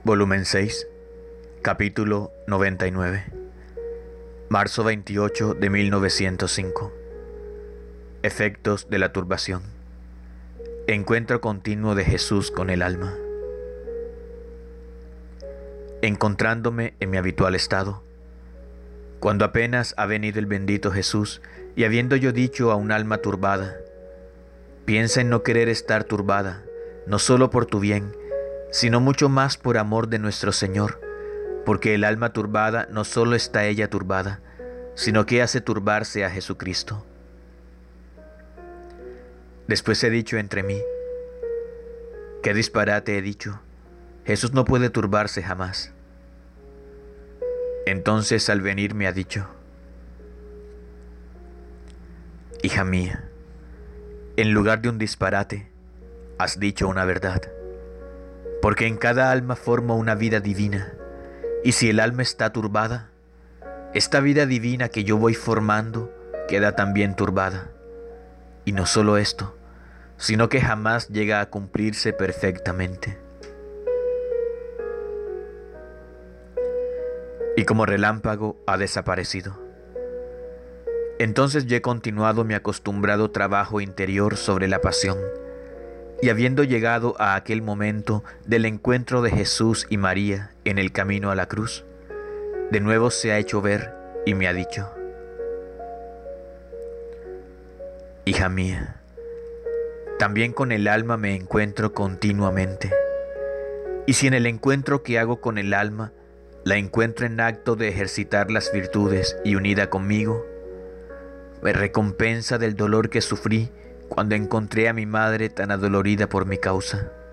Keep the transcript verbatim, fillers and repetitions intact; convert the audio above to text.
Volumen seis, capítulo noventa y nueve, marzo veintiocho de mil novecientos cinco. Efectos de la turbación. Encuentro continuo de Jesús con el alma. Encontrándome en mi habitual estado, cuando apenas ha venido el bendito Jesús, y habiendo yo dicho a un alma turbada, piensa en no querer estar turbada, no solo por tu bien, sino mucho más por amor de nuestro Señor, porque el alma turbada no solo está ella turbada, sino que hace turbarse a Jesucristo. Después he dicho entre mí, qué disparate he dicho, Jesús no puede turbarse jamás. Entonces al venir me ha dicho, hija mía, en lugar de un disparate, has dicho una verdad. Porque en cada alma forma una vida divina, y si el alma está turbada, esta vida divina que yo voy formando queda también turbada. Y no solo esto, sino que jamás llega a cumplirse perfectamente. Y como relámpago ha desaparecido. Entonces yo he continuado mi acostumbrado trabajo interior sobre la pasión, y habiendo llegado a aquel momento del encuentro de Jesús y María en el camino a la cruz, de nuevo se ha hecho ver y me ha dicho, hija mía, también con el alma me encuentro continuamente, y si en el encuentro que hago con el alma la encuentro en acto de ejercitar las virtudes y unida conmigo, me recompensa del dolor que sufrí cuando encontré a mi madre tan adolorida por mi causa.